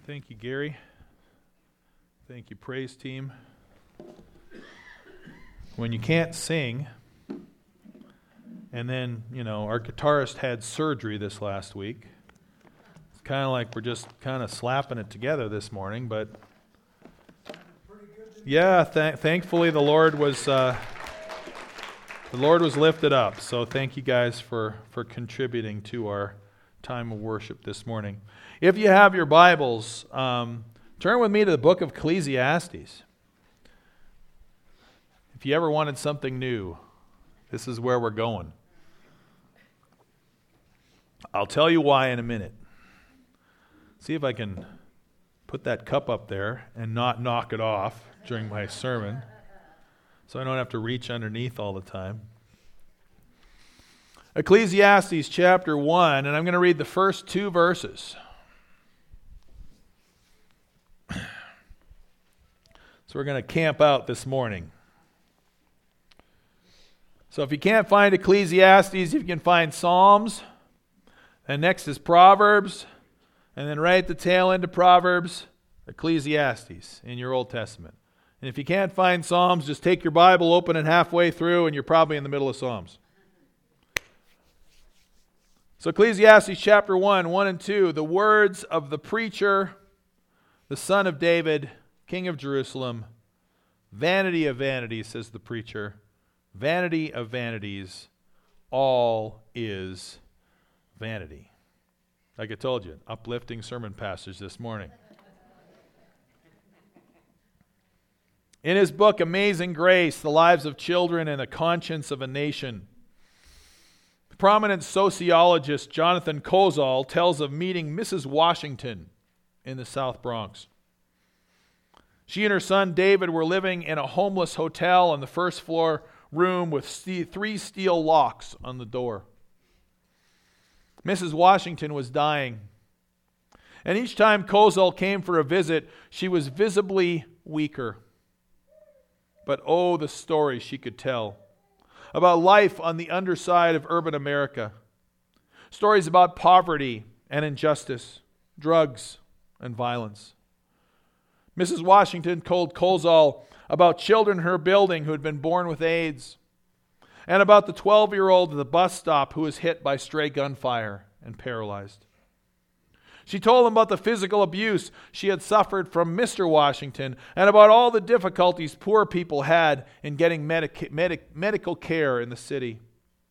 Thank you, Gary. Thank you, praise team. When you can't sing, and then, our guitarist had surgery this last week. It's kind of like we're just kind of slapping it together this morning, but yeah, thankfully the Lord was lifted up. So thank you guys for contributing to our time of worship this morning. If you have your Bibles, turn with me to the book of Ecclesiastes. If you ever wanted something new, this is where we're going. I'll tell you why in a minute. See if I can put that cup up there and not knock it off during my sermon, so I don't have to reach underneath all the time. Ecclesiastes chapter 1, and I'm going to read the first two verses. So we're going to camp out this morning. So if you can't find Ecclesiastes, if you can find Psalms, and next is Proverbs, and then right at the tail end of Proverbs, Ecclesiastes in your Old Testament. And if you can't find Psalms, just take your Bible, open it halfway through, and you're probably in the middle of Psalms. So Ecclesiastes chapter 1, 1 and 2, the words of the preacher, the son of David, king of Jerusalem. Vanity of vanities, says the preacher. Vanity of vanities, all is vanity. Like I told you, uplifting sermon passage this morning. In his book, Amazing Grace, The Lives of Children and the Conscience of a Nation, the prominent sociologist Jonathan Kozol tells of meeting Mrs. Washington in the South Bronx. She and her son David were living in a homeless hotel on the first floor room with three steel locks on the door. Mrs. Washington was dying, and each time Kozol came for a visit, she was visibly weaker. But oh, the stories she could tell about life on the underside of urban America. Stories about poverty and injustice, drugs and violence. Mrs. Washington told Kozol about children in her building who had been born with AIDS, and about the 12-year-old at the bus stop who was hit by stray gunfire and paralyzed. She told him about the physical abuse she had suffered from Mr. Washington and about all the difficulties poor people had in getting medical care in the city.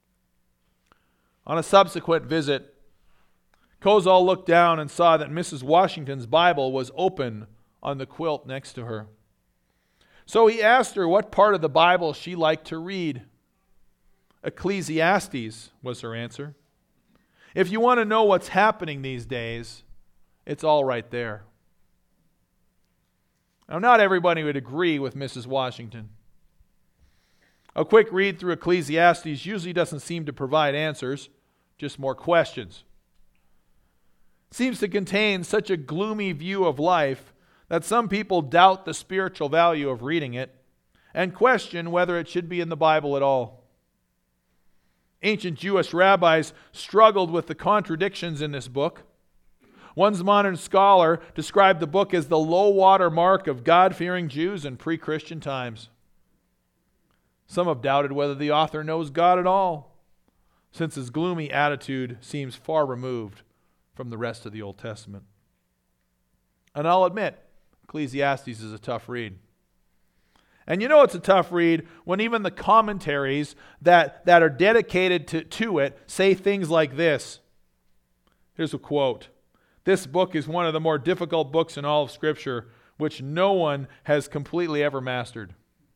On a subsequent visit, Kozol looked down and saw that Mrs. Washington's Bible was open on the quilt next to her. So he asked her what part of the Bible she liked to read. Ecclesiastes was her answer. If you want to know what's happening these days, it's all right there. Now, not everybody would agree with Mrs. Washington. A quick read through Ecclesiastes usually doesn't seem to provide answers, just more questions. It seems to contain such a gloomy view of life that some people doubt the spiritual value of reading it and question whether it should be in the Bible at all. Ancient Jewish rabbis struggled with the contradictions in this book. One modern scholar described the book as the low water mark of God-fearing Jews in pre-Christian times. Some have doubted whether the author knows God at all, since his gloomy attitude seems far removed from the rest of the Old Testament. And I'll admit, Ecclesiastes is a tough read. And you know it's a tough read when even the commentaries that are dedicated to it say things like this. Here's a quote. This book is one of the more difficult books in all of Scripture, which no one has completely ever mastered.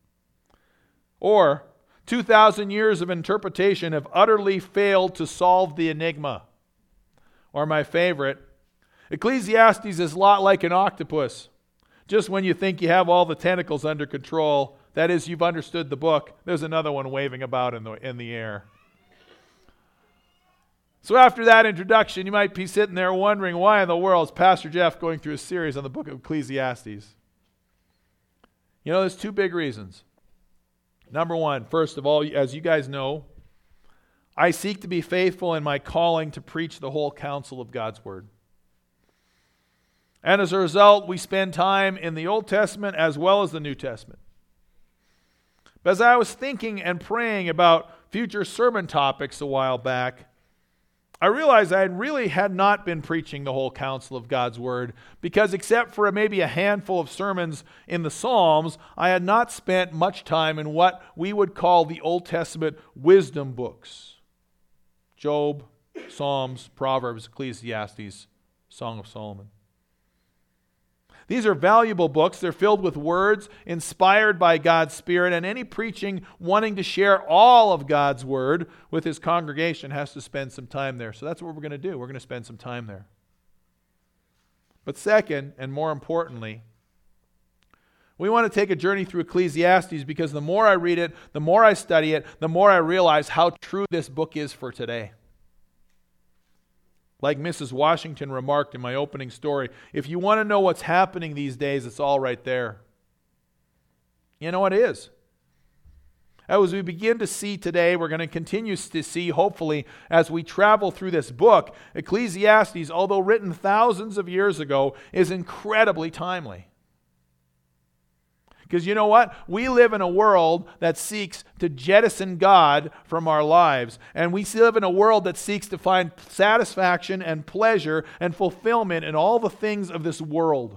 Or, 2,000 years of interpretation have utterly failed to solve the enigma. Or my favorite, Ecclesiastes is a lot like an octopus. Just when you think you have all the tentacles under control, that is, you've understood the book, there's another one waving about in the air. So after that introduction, you might be sitting there wondering, why in the world is Pastor Jeff going through a series on the book of Ecclesiastes? There's two big reasons. Number one, first of all, as you guys know, I seek to be faithful in my calling to preach the whole counsel of God's Word. And as a result, we spend time in the Old Testament as well as the New Testament. But as I was thinking and praying about future sermon topics a while back, I realized I really had not been preaching the whole counsel of God's Word, because except for maybe a handful of sermons in the Psalms, I had not spent much time in what we would call the Old Testament wisdom books. Job, Psalms, Proverbs, Ecclesiastes, Song of Solomon. These are valuable books. They're filled with words inspired by God's Spirit, and any preaching wanting to share all of God's Word with his congregation has to spend some time there. So that's what we're going to do. We're going to spend some time there. But second, and more importantly, we want to take a journey through Ecclesiastes, because the more I read it, the more I study it, the more I realize how true this book is for today. Like Mrs. Washington remarked in my opening story, if you want to know what's happening these days, it's all right there. You know it is. As we begin to see today, we're going to continue to see, hopefully, as we travel through this book, Ecclesiastes, although written thousands of years ago, is incredibly timely. Because you know what? We live in a world that seeks to jettison God from our lives. And we live in a world that seeks to find satisfaction and pleasure and fulfillment in all the things of this world.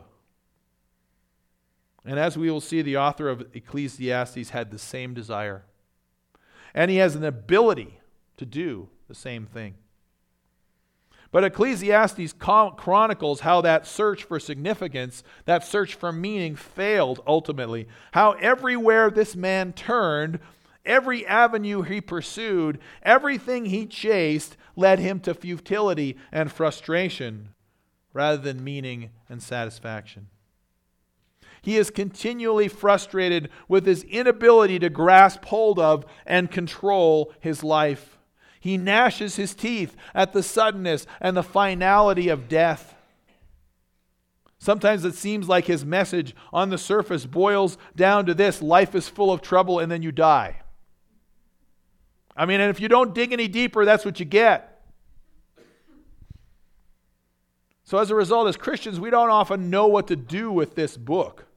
And as we will see, the author of Ecclesiastes had the same desire. And he has an ability to do the same thing. But Ecclesiastes chronicles how that search for significance, that search for meaning failed ultimately. How everywhere this man turned, every avenue he pursued, everything he chased led him to futility and frustration rather than meaning and satisfaction. He is continually frustrated with his inability to grasp hold of and control his life. He gnashes his teeth at the suddenness and the finality of death. Sometimes it seems like his message on the surface boils down to this: life is full of trouble and then you die. I mean, and if you don't dig any deeper, that's what you get. So as a result, as Christians, we don't often know what to do with this book.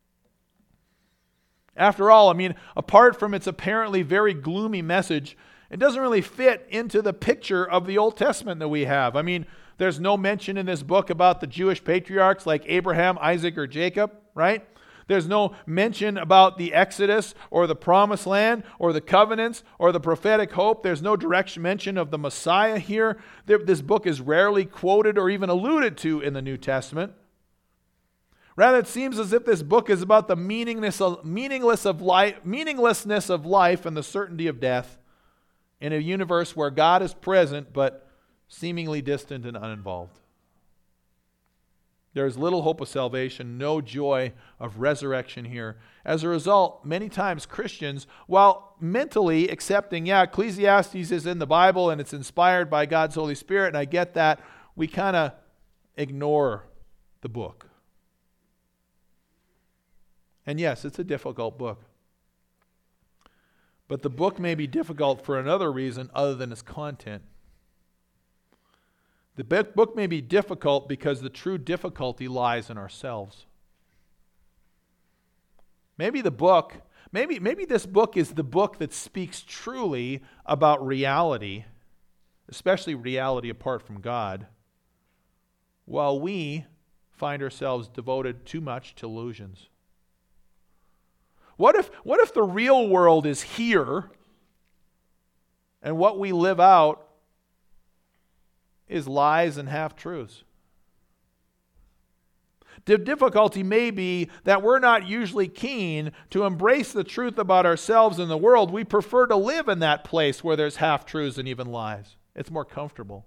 After all, I mean, apart from its apparently very gloomy message, it doesn't really fit into the picture of the Old Testament that we have. I mean, there's no mention in this book about the Jewish patriarchs like Abraham, Isaac, or Jacob, right? There's no mention about the Exodus or the Promised Land or the covenants or the prophetic hope. There's no direct mention of the Messiah here. This book is rarely quoted or even alluded to in the New Testament. Rather, it seems as if this book is about the meaninglessness of life and the certainty of death in a universe where God is present but seemingly distant and uninvolved. There is little hope of salvation, no joy of resurrection here. As a result, many times Christians, while mentally accepting, Ecclesiastes is in the Bible and it's inspired by God's Holy Spirit, and I get that, we kind of ignore the book. And yes, it's a difficult book. But the book may be difficult for another reason other than its content. The book may be difficult because the true difficulty lies in ourselves. Maybe this book is the book that speaks truly about reality, especially reality apart from God, while we find ourselves devoted too much to illusions. What if the real world is here and what we live out is lies and half-truths? The difficulty may be that we're not usually keen to embrace the truth about ourselves and the world. We prefer to live in that place where there's half-truths and even lies. It's more comfortable.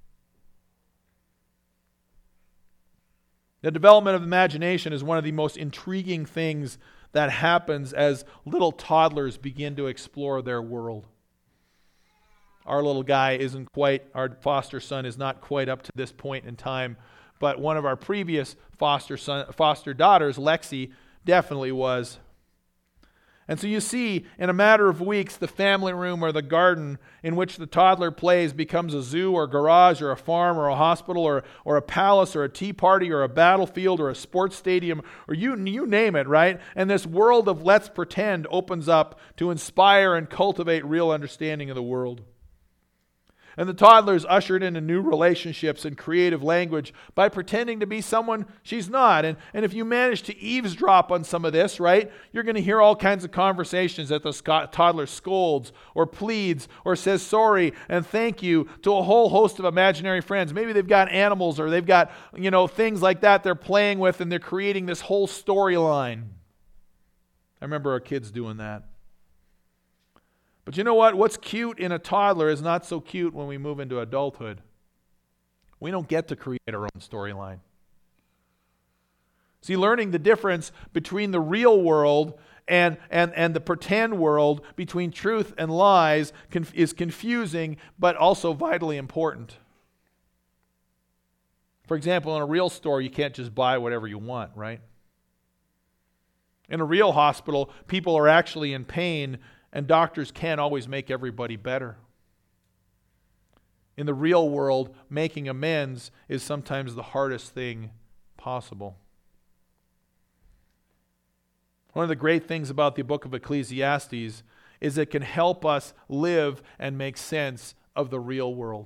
The development of imagination is one of the most intriguing things that happens as little toddlers begin to explore their world. Our little guy our foster son is not quite up to this point in time, but one of our previous foster daughters, Lexi, definitely was. And so you see, in a matter of weeks, the family room or the garden in which the toddler plays becomes a zoo or garage or a farm or a hospital or a palace or a tea party or a battlefield or a sports stadium or you name it, right? And this world of let's pretend opens up to inspire and cultivate real understanding of the world. And the toddler is ushered into new relationships and creative language by pretending to be someone she's not. And if you manage to eavesdrop on some of this, right, you're going to hear all kinds of conversations that the toddler scolds or pleads or says sorry and thank you to a whole host of imaginary friends. Maybe they've got animals or they've got, things like that they're playing with, and they're creating this whole storyline. I remember our kids doing that. But you know what? What's cute in a toddler is not so cute when we move into adulthood. We don't get to create our own storyline. See, learning the difference between the real world and the pretend world, between truth and lies, is confusing, but also vitally important. For example, in a real store, you can't just buy whatever you want, right? In a real hospital, people are actually in pain, and doctors can't always make everybody better. In the real world, making amends is sometimes the hardest thing possible. One of the great things about the book of Ecclesiastes is it can help us live and make sense of the real world.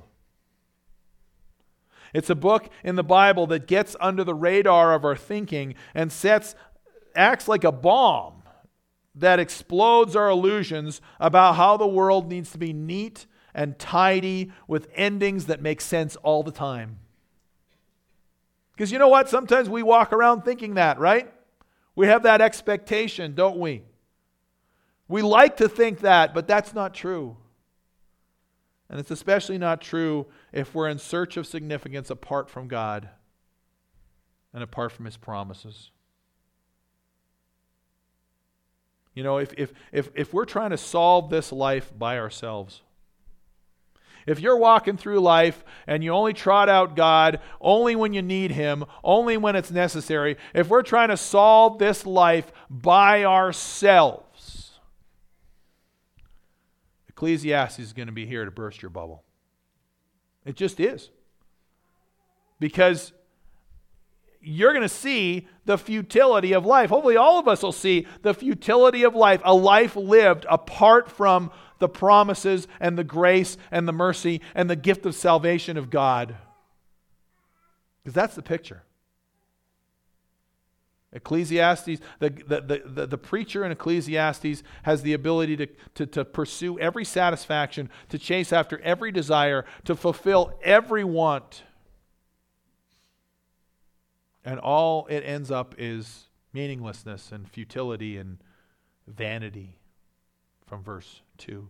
It's a book in the Bible that gets under the radar of our thinking and acts like a bomb that explodes our illusions about how the world needs to be neat and tidy with endings that make sense all the time. Because you know what? Sometimes we walk around thinking that, right? We have that expectation, don't we? We like to think that, but that's not true. And it's especially not true if we're in search of significance apart from God and apart from His promises. If we're trying to solve this life by ourselves, if you're walking through life and you only trot out God only when you need Him, only when it's necessary, if we're trying to solve this life by ourselves, Ecclesiastes is going to be here to burst your bubble. It just is. Because you're going to see the futility of life. Hopefully all of us will see the futility of life, a life lived apart from the promises and the grace and the mercy and the gift of salvation of God. Because that's the picture. Ecclesiastes, the preacher in Ecclesiastes has the ability to pursue every satisfaction, to chase after every desire, to fulfill every want. And all it ends up is meaninglessness and futility and vanity from verse 2.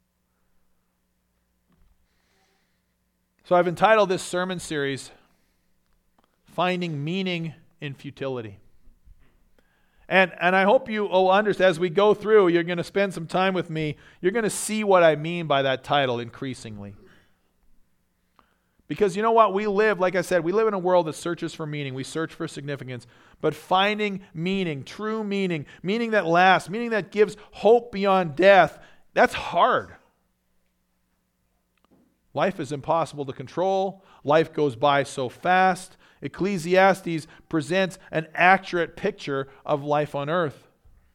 So I've entitled this sermon series, Finding Meaning in Futility. And I hope you will understand, as we go through, you're going to spend some time with me, you're going to see what I mean by that title increasingly. Because you know what? We live, like I said, we live in a world that searches for meaning. We search for significance. But finding meaning, true meaning, meaning that lasts, meaning that gives hope beyond death, that's hard. Life is impossible to control. Life goes by so fast. Ecclesiastes presents an accurate picture of life on earth.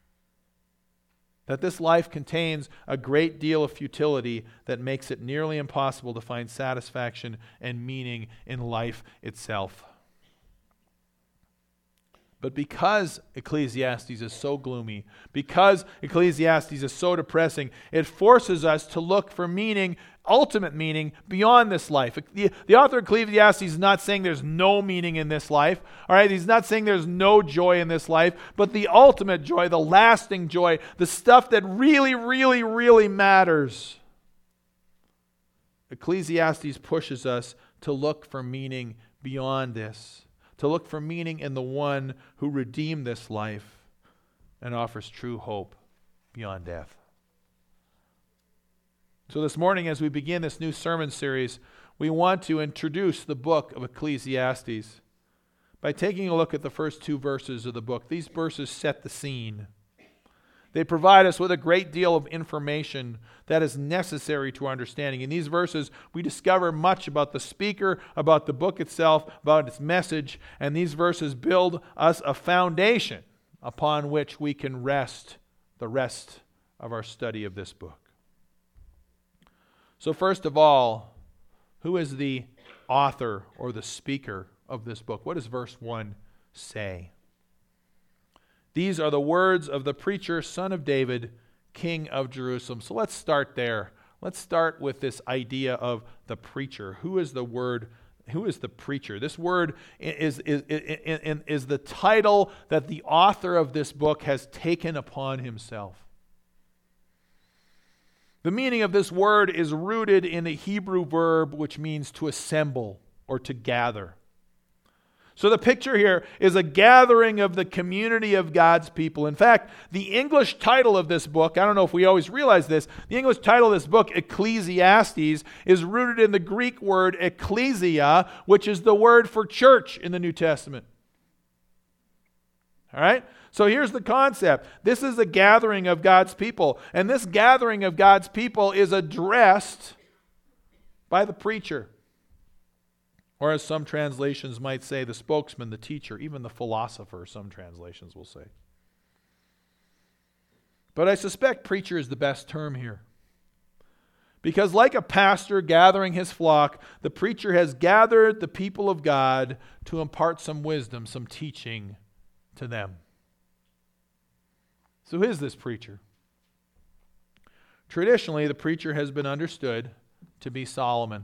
That this life contains a great deal of futility that makes it nearly impossible to find satisfaction and meaning in life itself. But because Ecclesiastes is so gloomy, because Ecclesiastes is so depressing, it forces us to look for meaning, ultimate meaning, beyond this life. The author of Ecclesiastes is not saying there's no meaning in this life. All right, he's not saying there's no joy in this life, but the ultimate joy, the lasting joy, the stuff that really, really, really matters. Ecclesiastes pushes us to look for meaning beyond this. To look for meaning in the one who redeemed this life and offers true hope beyond death. So this morning, as we begin this new sermon series, we want to introduce the book of Ecclesiastes by taking a look at the first two verses of the book. These verses set the scene. They provide us with a great deal of information that is necessary to our understanding. In these verses, we discover much about the speaker, about the book itself, about its message, and these verses build us a foundation upon which we can rest the rest of our study of this book. So first of all, who is the author or the speaker of this book? What does verse 1 say? These are the words of the preacher, son of David, king of Jerusalem. So let's start there. Let's start with this idea of the preacher. Who is the preacher? This word is the title that the author of this book has taken upon himself. The meaning of this word is rooted in a Hebrew verb which means to assemble or to gather. So the picture here is a gathering of the community of God's people. In fact, the English title of this book, I don't know if we always realize this, the English title of this book, Ecclesiastes, is rooted in the Greek word ecclesia, which is the word for church in the New Testament. All right? So here's the concept. This is a gathering of God's people, and this gathering of God's people is addressed by the preacher. Or as some translations might say, the spokesman, the teacher, even the philosopher, some translations will say. But I suspect preacher is the best term here. Because like a pastor gathering his flock, the preacher has gathered the people of God to impart some wisdom, some teaching to them. So who is this preacher? Traditionally, the preacher has been understood to be Solomon,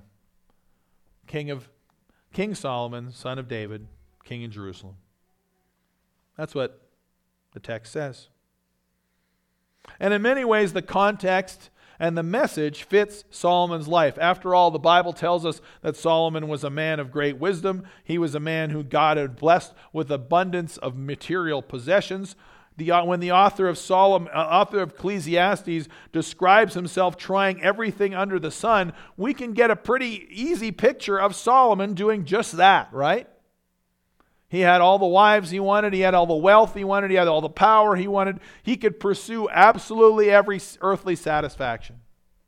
King Solomon, son of David, king in Jerusalem. That's what the text says. And in many ways, the context and the message fits Solomon's life. After all, the Bible tells us that Solomon was a man of great wisdom. He was a man who God had blessed with abundance of material possessions. When the author of Ecclesiastes describes himself trying everything under the sun, we can get a pretty easy picture of Solomon doing just that, right? He had all the wives he wanted. He had all the wealth he wanted. He had all the power he wanted. He could pursue absolutely every earthly satisfaction.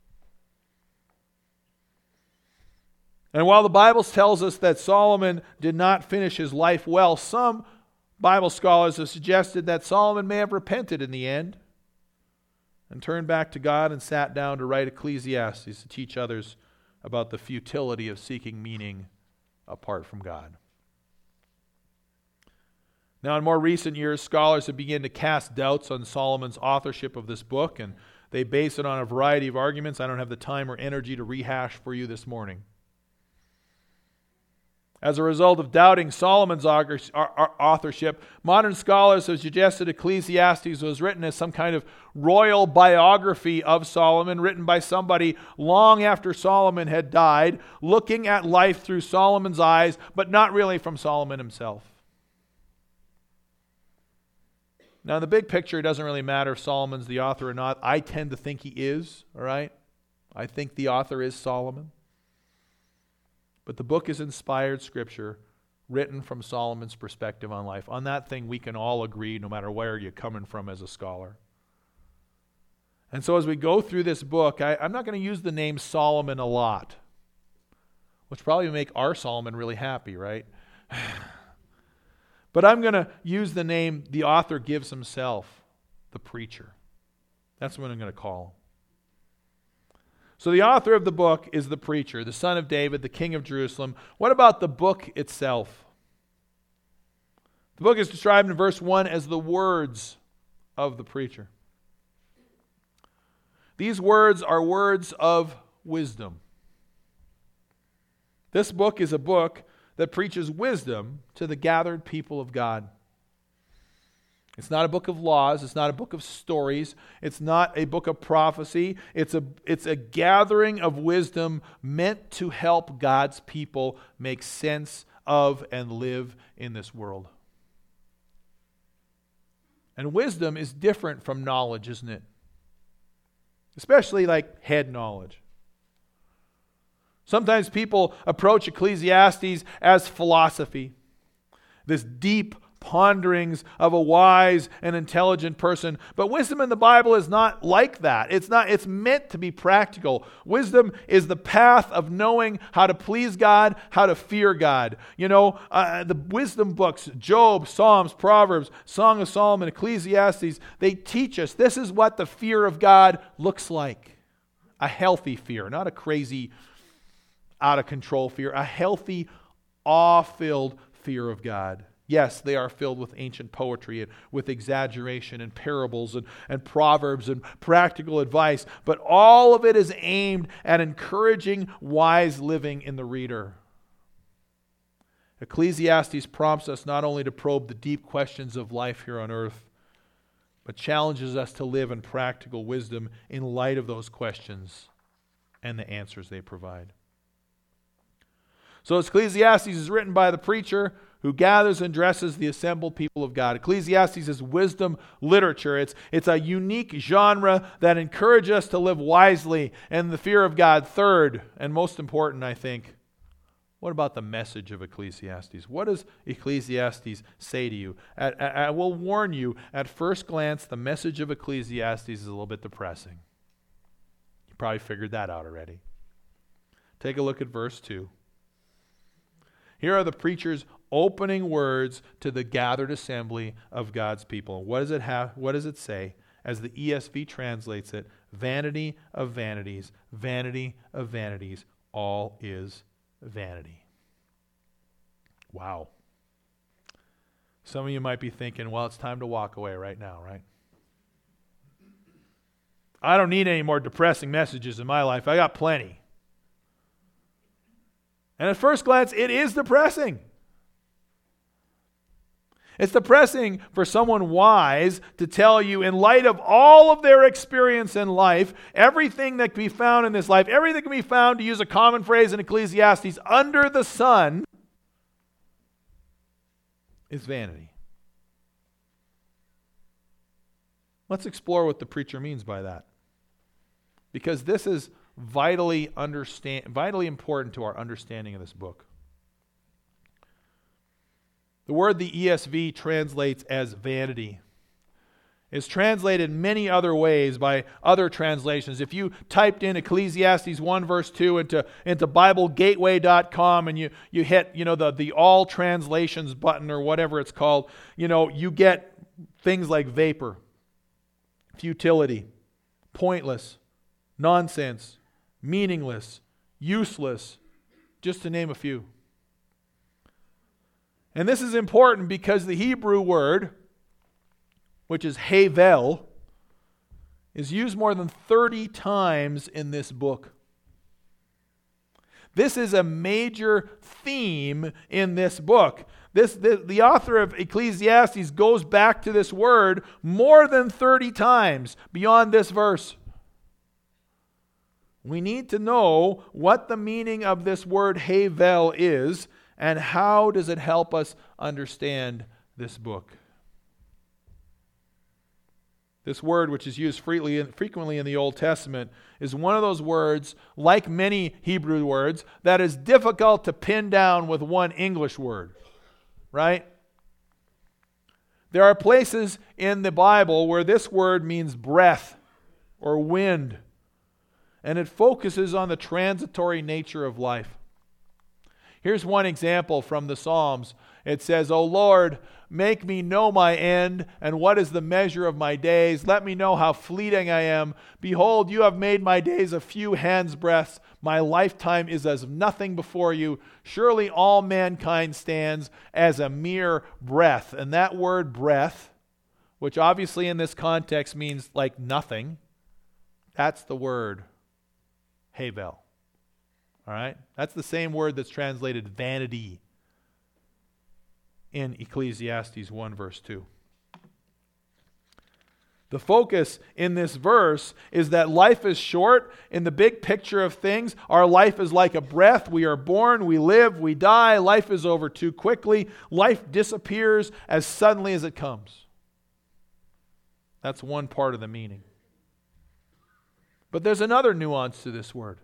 And while the Bible tells us that Solomon did not finish his life well, some Bible scholars have suggested that Solomon may have repented in the end and turned back to God and sat down to write Ecclesiastes to teach others about the futility of seeking meaning apart from God. Now, in more recent years, scholars have begun to cast doubts on Solomon's authorship of this book, and they base it on a variety of arguments I don't have the time or energy to rehash for you this morning. As a result of doubting Solomon's authorship, modern scholars have suggested Ecclesiastes was written as some kind of royal biography of Solomon, written by somebody long after Solomon had died, looking at life through Solomon's eyes, but not really from Solomon himself. Now, in the big picture, it doesn't really matter if Solomon's the author or not. I tend to think he is, all right? I think the author is Solomon. But the book is inspired scripture written from Solomon's perspective on life. On that thing we can all agree no matter where you're coming from as a scholar. And so as we go through this book, I'm not going to use the name Solomon a lot, which probably make our Solomon really happy, right? But I'm going to use the name the author gives himself, the preacher. That's what I'm going to call him. So the author of the book is the preacher, the son of David, the king of Jerusalem. What about the book itself? The book is described in verse 1 as the words of the preacher. These words are words of wisdom. This book is a book that preaches wisdom to the gathered people of God. It's not a book of laws. It's not a book of stories. It's not a book of prophecy. It's a gathering of wisdom meant to help God's people make sense of and live in this world. And wisdom is different from knowledge, isn't it? Especially like head knowledge. Sometimes people approach Ecclesiastes as philosophy. This deep ponderings of a wise and intelligent person. But wisdom in the Bible is not like that. It's meant to be practical. Wisdom is the path of knowing how to please God, how to fear God. The wisdom books, Job, Psalms, Proverbs, Song of Solomon, Ecclesiastes, they teach us this is what the fear of God looks like. A healthy fear, not a crazy, out of control fear, a healthy, awe-filled fear of God. Yes, they are filled with ancient poetry and with exaggeration and parables and proverbs and practical advice, but all of it is aimed at encouraging wise living in the reader. Ecclesiastes prompts us not only to probe the deep questions of life here on earth, but challenges us to live in practical wisdom in light of those questions and the answers they provide. So Ecclesiastes is written by the preacher who gathers and dresses the assembled people of God. Ecclesiastes is wisdom literature. It's a unique genre that encourages us to live wisely and the fear of God. Third, and most important, I think, what about the message of Ecclesiastes? What does Ecclesiastes say to you? I will warn you, at first glance, the message of Ecclesiastes is a little bit depressing. You probably figured that out already. Take a look at verse 2. Here are the preacher's opening words to the gathered assembly of God's people. What does it have? What does it say? As the ESV translates it, vanity of vanities, all is vanity. Wow. Some of you might be thinking, well, it's time to walk away right now, right? I don't need any more depressing messages in my life. I got plenty. And at first glance, it is depressing. It's depressing for someone wise to tell you, in light of all of their experience in life, everything that can be found in this life, everything can be found, to use a common phrase in Ecclesiastes, under the sun, is vanity. Let's explore what the preacher means by that. Because this is vitally important to our understanding of this book. The word the ESV translates as vanity is translated many other ways by other translations. If you typed in Ecclesiastes 1 verse 2 into BibleGateway.com and you hit the all translations button or whatever it's called, you get things like vapor, futility, pointless, nonsense, meaningless, useless, just to name a few. And this is important because the Hebrew word, which is havel, is used more than 30 times in this book. This is a major theme in this book. The author of Ecclesiastes goes back to this word more than 30 times beyond this verse. We need to know what the meaning of this word havel is and how does it help us understand this book. This word, which is used frequently in the Old Testament, is one of those words, like many Hebrew words, that is difficult to pin down with one English word. Right? There are places in the Bible where this word means breath or wind, and it focuses on the transitory nature of life. Here's one example from the Psalms. It says, O Lord, make me know my end, and what is the measure of my days. Let me know how fleeting I am. Behold, you have made my days a few hands' breadths. My lifetime is as nothing before you. Surely all mankind stands as a mere breath. And that word breath, which obviously in this context means like nothing, that's the word havel. All right? That's the same word that's translated vanity in Ecclesiastes 1 verse 2. The focus in this verse is that life is short. In the big picture of things, our life is like a breath. We are born, we live, we die. Life is over too quickly. Life disappears as suddenly as it comes. That's one part of the meaning. But there's another nuance to this word.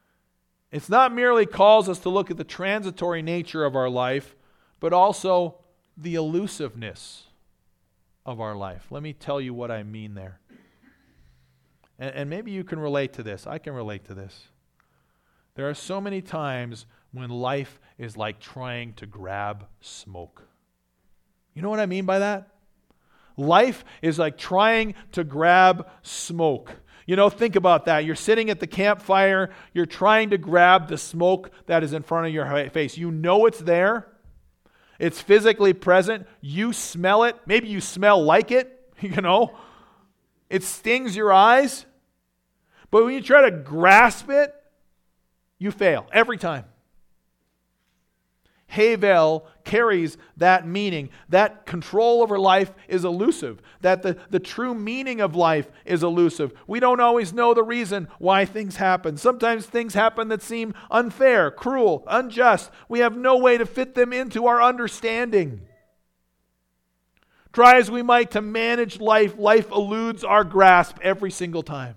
It's not merely calls us to look at the transitory nature of our life, but also the elusiveness of our life. Let me tell you what I mean there. And maybe you can relate to this. I can relate to this. There are so many times when life is like trying to grab smoke. You know what I mean by that? Life is like trying to grab smoke. You know, think about that. You're sitting at the campfire. You're trying to grab the smoke that is in front of your face. You know it's there. It's physically present. You smell it. Maybe you smell like it. You know, it stings your eyes. But when you try to grasp it, you fail every time. Havel carries that meaning. That control over life is elusive. That the true meaning of life is elusive. We don't always know the reason why things happen. Sometimes things happen that seem unfair, cruel, unjust. We have no way to fit them into our understanding. Try as we might to manage life, life eludes our grasp every single time.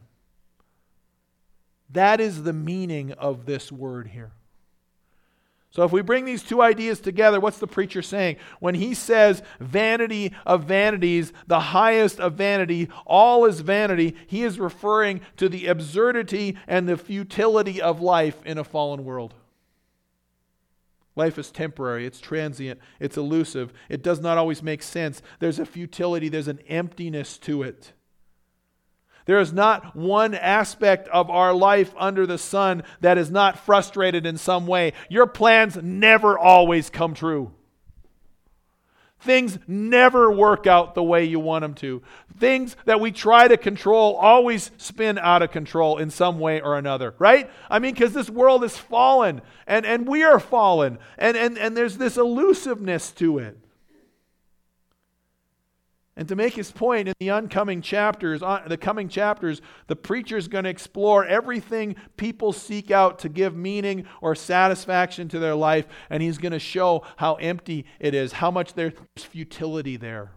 That is the meaning of this word here. So if we bring these two ideas together, what's the preacher saying? When he says vanity of vanities, the highest of vanity, all is vanity, he is referring to the absurdity and the futility of life in a fallen world. Life is temporary, it's transient, it's elusive, it does not always make sense. There's a futility, there's an emptiness to it. There is not one aspect of our life under the sun that is not frustrated in some way. Your plans never always come true. Things never work out the way you want them to. Things that we try to control always spin out of control in some way or another, right? I mean, because this world is fallen, and we are fallen, and there's this elusiveness to it. And to make his point in the coming chapters, the preacher is going to explore everything people seek out to give meaning or satisfaction to their life, and he's going to show how empty it is, how much there's futility there.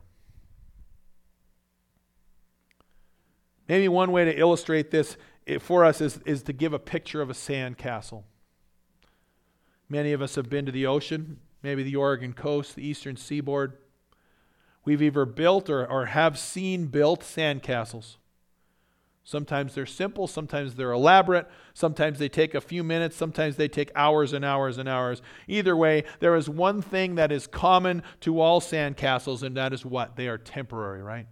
Maybe one way to illustrate this for us is to give a picture of a sand castle. Many of us have been to the ocean, maybe the Oregon coast, the eastern seaboard. We've either built or have seen built sandcastles. Sometimes they're simple, sometimes they're elaborate, sometimes they take a few minutes, sometimes they take hours and hours and hours. Either way, there is one thing that is common to all sandcastles, and that is what? They are temporary, right?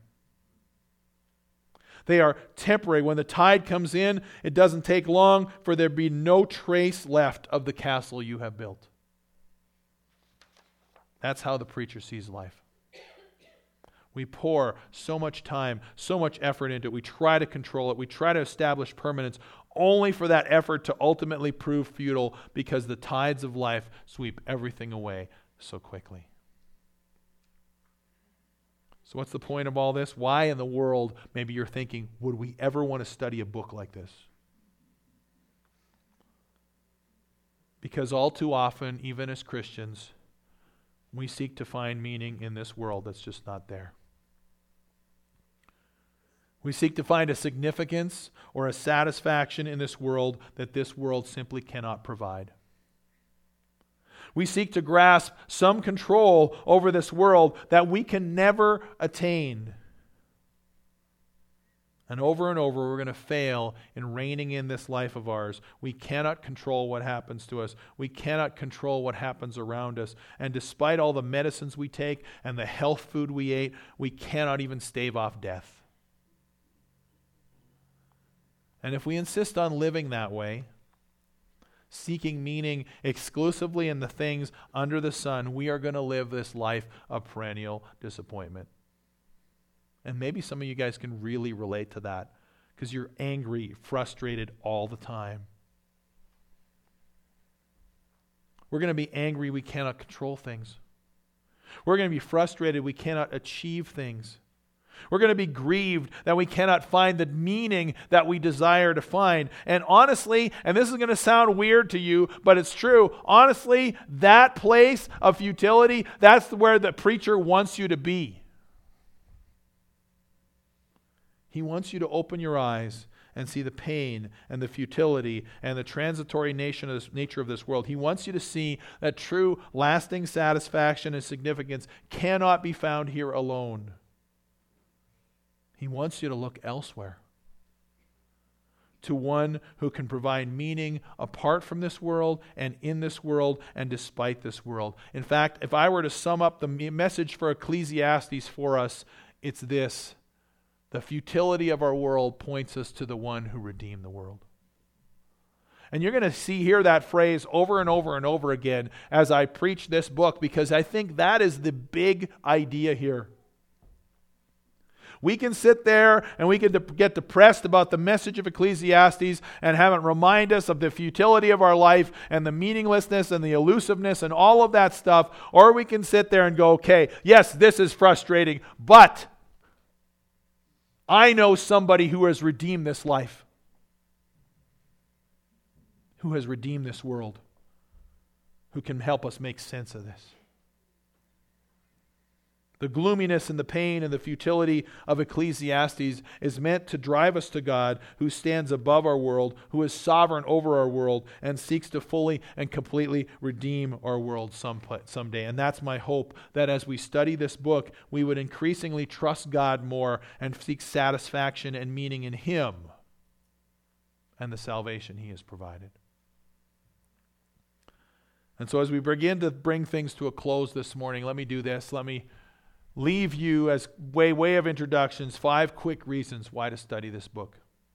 They are temporary. When the tide comes in, it doesn't take long for there to be no trace left of the castle you have built. That's how the preacher sees life. We pour so much time, so much effort into it. We try to control it. We try to establish permanence only for that effort to ultimately prove futile because the tides of life sweep everything away so quickly. So what's the point of all this? Why in the world, maybe you're thinking, would we ever want to study a book like this? Because all too often, even as Christians, we seek to find meaning in this world that's just not there. We seek to find a significance or a satisfaction in this world that this world simply cannot provide. We seek to grasp some control over this world that we can never attain. And over, we're going to fail in reigning in this life of ours. We cannot control what happens to us. We cannot control what happens around us. And despite all the medicines we take and the health food we ate, we cannot even stave off death. And if we insist on living that way, seeking meaning exclusively in the things under the sun, we are going to live this life of perennial disappointment. And maybe some of you guys can really relate to that because you're angry, frustrated all the time. We're going to be angry we cannot control things. We're going to be frustrated we cannot achieve things. We're going to be grieved that we cannot find the meaning that we desire to find. And honestly, and this is going to sound weird to you, but it's true, honestly, that place of futility, that's where the preacher wants you to be. He wants you to open your eyes and see the pain and the futility and the transitory nature of this world. He wants you to see that true, lasting satisfaction and significance cannot be found here alone. He wants you to look elsewhere, to one who can provide meaning apart from this world and in this world and despite this world. In fact, if I were to sum up the message for Ecclesiastes for us, it's this: the futility of our world points us to the one who redeemed the world. And you're going to hear that phrase over and over and over again as I preach this book, because I think that is the big idea here. We can sit there and we can get depressed about the message of Ecclesiastes and have it remind us of the futility of our life and the meaninglessness and the elusiveness and all of that stuff. Or we can sit there and go, okay, yes, this is frustrating, but I know somebody who has redeemed this life, who has redeemed this world, who can help us make sense of this. The gloominess and the pain and the futility of Ecclesiastes is meant to drive us to God, who stands above our world, who is sovereign over our world, and seeks to fully and completely redeem our world someday. And that's my hope, that as we study this book, we would increasingly trust God more and seek satisfaction and meaning in Him and the salvation He has provided. And so as we begin to bring things to a close this morning, let me do this. Let me leave you, as way of introductions, 5 quick reasons why to study this book.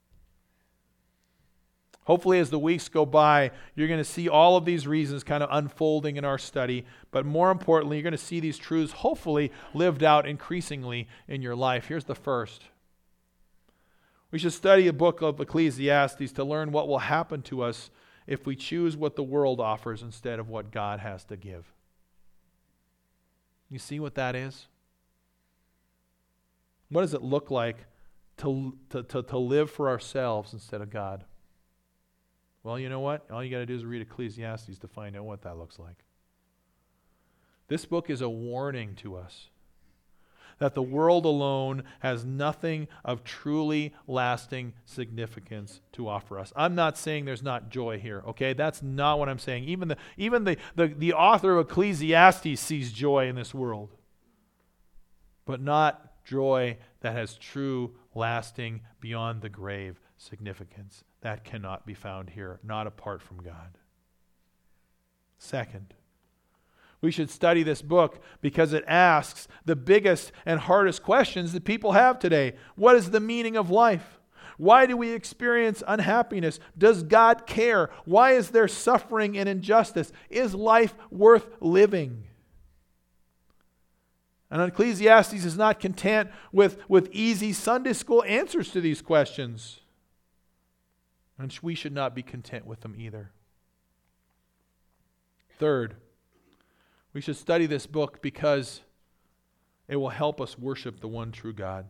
Hopefully as the weeks go by, you're going to see all of these reasons kind of unfolding in our study, but more importantly, you're going to see these truths hopefully lived out increasingly in your life. Here's the first. We should study a book of Ecclesiastes to learn what will happen to us if we choose what the world offers instead of what God has to give. You see what that is? What does it look like to live for ourselves instead of God? Well, you know what? All you got to do is read Ecclesiastes to find out what that looks like. This book is a warning to us that the world alone has nothing of truly lasting significance to offer us. I'm not saying there's not joy here, okay? That's not what I'm saying. Even the author of Ecclesiastes sees joy in this world, but not joy that has true, lasting, beyond the grave significance. That cannot be found here, not apart from God. Second, we should study this book because it asks the biggest and hardest questions that people have today. What is the meaning of life? Why do we experience unhappiness? Does God care? Why is there suffering and injustice? Is life worth living? And Ecclesiastes is not content with easy Sunday school answers to these questions. And we should not be content with them either. Third, we should study this book because it will help us worship the one true God.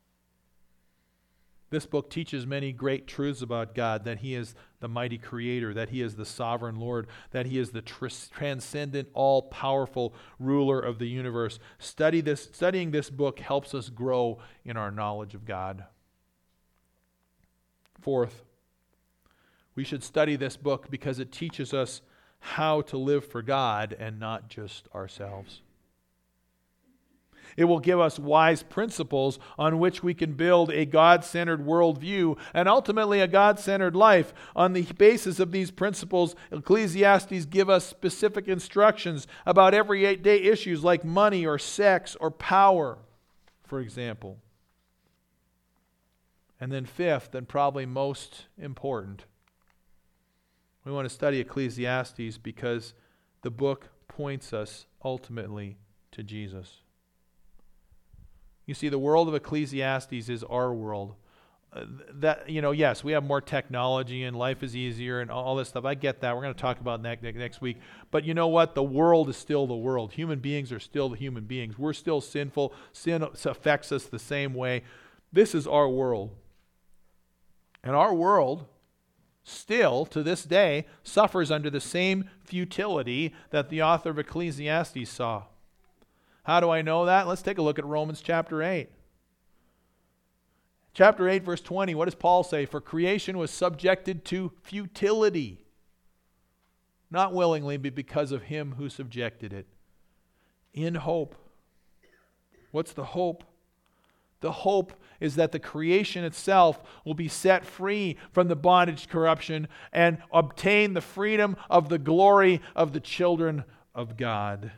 This book teaches many great truths about God, that He is the mighty Creator, that He is the sovereign Lord, that He is the transcendent, all-powerful ruler of the universe. Studying this book helps us grow in our knowledge of God. Fourth, we should study this book because it teaches us how to live for God and not just ourselves. It will give us wise principles on which we can build a God-centered worldview and ultimately a God-centered life. On the basis of these principles, Ecclesiastes give us specific instructions about everyday issues like money or sex or power, for example. And then fifth, and probably most important, we want to study Ecclesiastes because the book points us ultimately to Jesus. You see, the world of Ecclesiastes is our world. Yes, we have more technology and life is easier and all this stuff. I get that. We're going to talk about that next week. But you know what? The world is still the world. Human beings are still the human beings. We're still sinful. Sin affects us the same way. This is our world. And our world still, to this day, suffers under the same futility that the author of Ecclesiastes saw. How do I know that? Let's take a look at Romans chapter 8. Chapter 8, verse 20, what does Paul say? For creation was subjected to futility, not willingly, but because of him who subjected it, in hope. What's the hope? The hope is that the creation itself will be set free from the bondage to corruption and obtain the freedom of the glory of the children of God.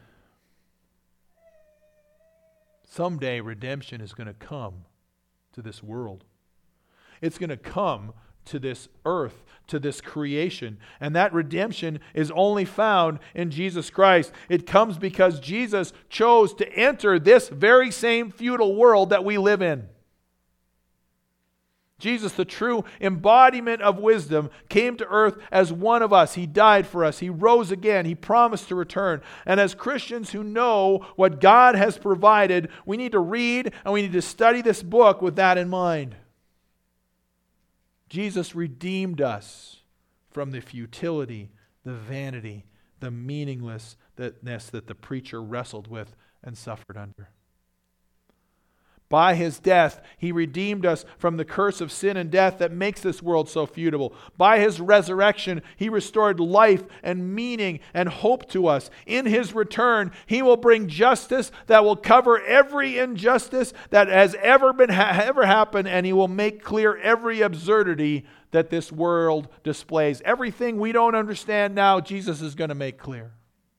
Someday redemption is going to come to this world. It's going to come to this earth, to this creation. And that redemption is only found in Jesus Christ. It comes because Jesus chose to enter this very same futile world that we live in. Jesus, the true embodiment of wisdom, came to earth as one of us. He died for us. He rose again. He promised to return. And as Christians who know what God has provided, we need to read and we need to study this book with that in mind. Jesus redeemed us from the futility, the vanity, the meaninglessness that the preacher wrestled with and suffered under. By his death, he redeemed us from the curse of sin and death that makes this world so futile. By his resurrection, he restored life and meaning and hope to us. In his return, he will bring justice that will cover every injustice that has ever happened, and he will make clear every absurdity that this world displays. Everything we don't understand now, Jesus is going to make clear.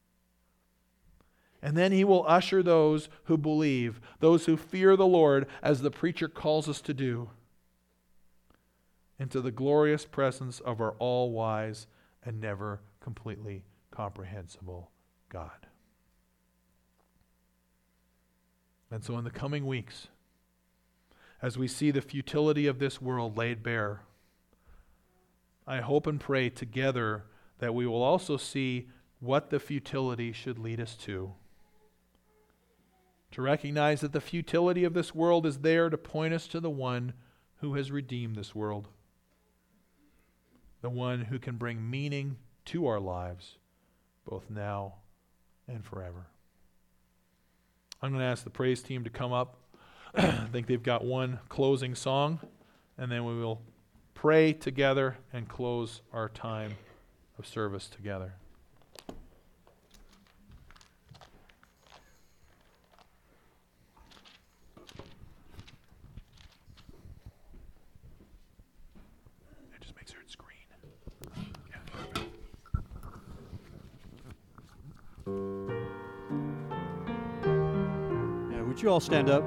And then he will usher those who believe, those who fear the Lord, as the preacher calls us to do, into the glorious presence of our all-wise and never completely comprehensible God. And so in the coming weeks, as we see the futility of this world laid bare, I hope and pray together that we will also see what the futility should lead us to. To recognize that the futility of this world is there to point us to the one who has redeemed this world. The one who can bring meaning to our lives, both now and forever. I'm going to ask the praise team to come up. I think they've got one closing song, and then we will pray together and close our time of service together. Would you all stand up?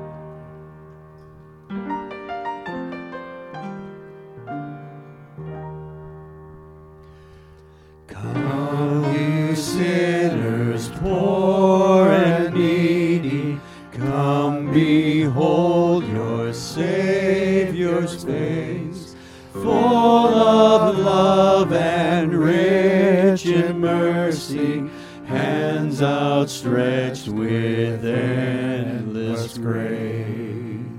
Come, you sinners, poor and needy, come behold your Savior's face, full of love and rich in mercy, hands outstretched with endless grace.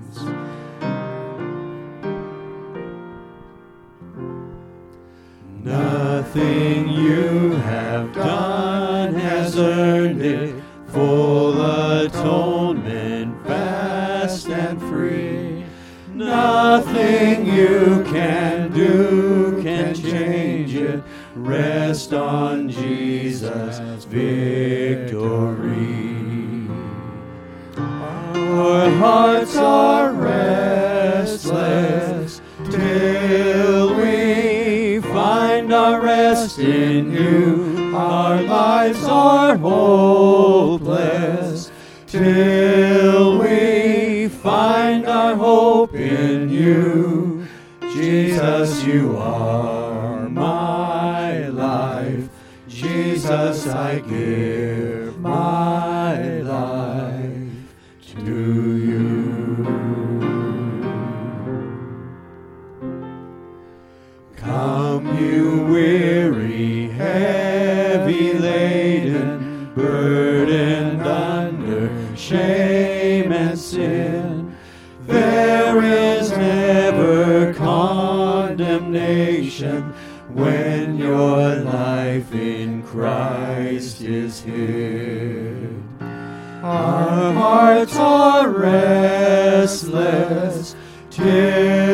Nothing you have done has earned it, full atonement, fast and free. Nothing you can do can change it. Rest on Jesus' victory. Our hearts are restless till we find our rest in you. Our lives are hopeless till we find our hope in you. Jesus, you are my life. Jesus, I give my life to you. Come, you weary, heavy laden, burdened under shame and sin. There is never condemnation when your life in Christ is hid. Our hearts are restless till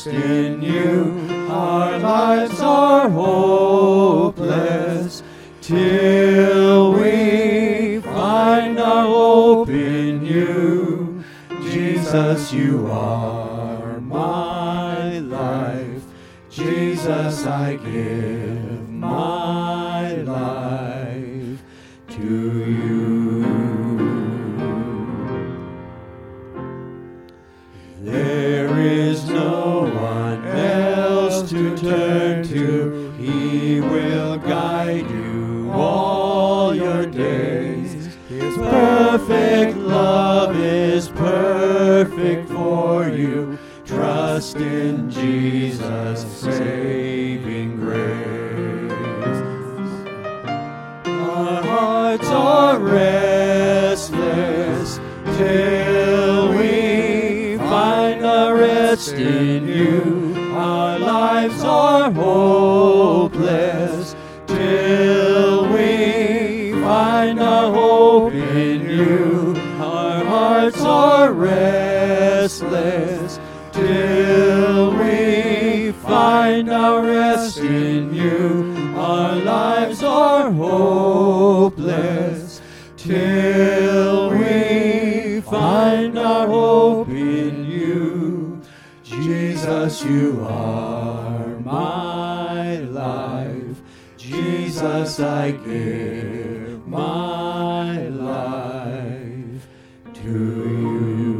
trust in you. Our lives are hopeless till we find our hope in you. Jesus, you are my life. Jesus, I give my life to you. There is no one else to turn to. He will guide you all your days. His perfect love is perfect for you. Trust in Jesus' saving grace. Our hearts are restless till we find our rest in you. Our lives are hopeless till we find our hope in you. Our hearts are restless till we find our rest in you. Our lives are hopeless till we find our hope in you. Jesus, you are my life. Jesus, I give my life to you.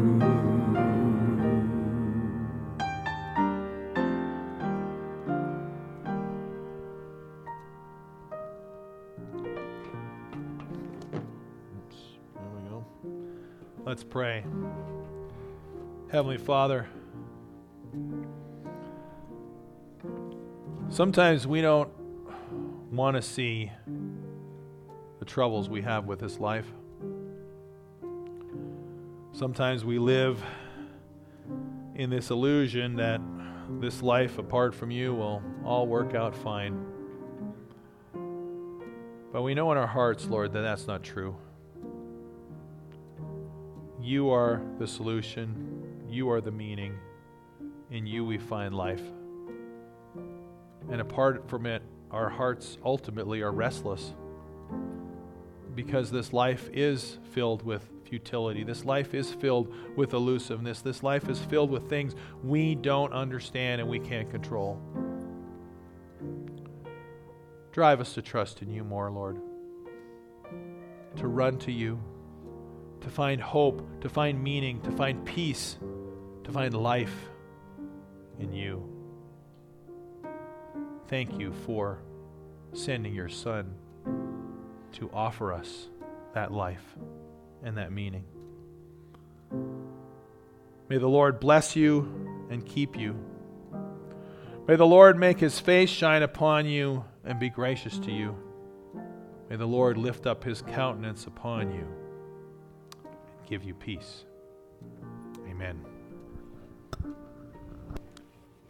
Let's pray. Heavenly Father, sometimes we don't want to see the troubles we have with this life. Sometimes we live in this illusion that this life apart from you will all work out fine. But we know in our hearts, Lord, that that's not true. You are the solution. You are the meaning. In you we find life. And apart from it, our hearts ultimately are restless, because this life is filled with futility. This life is filled with elusiveness. This life is filled with things we don't understand and we can't control. Drive us to trust in you more, Lord, to run to you, to find hope, to find meaning, to find peace, to find life in you. Thank you for sending your Son to offer us that life and that meaning. May the Lord bless you and keep you. May the Lord make his face shine upon you and be gracious to you. May the Lord lift up his countenance upon you and give you peace. Amen.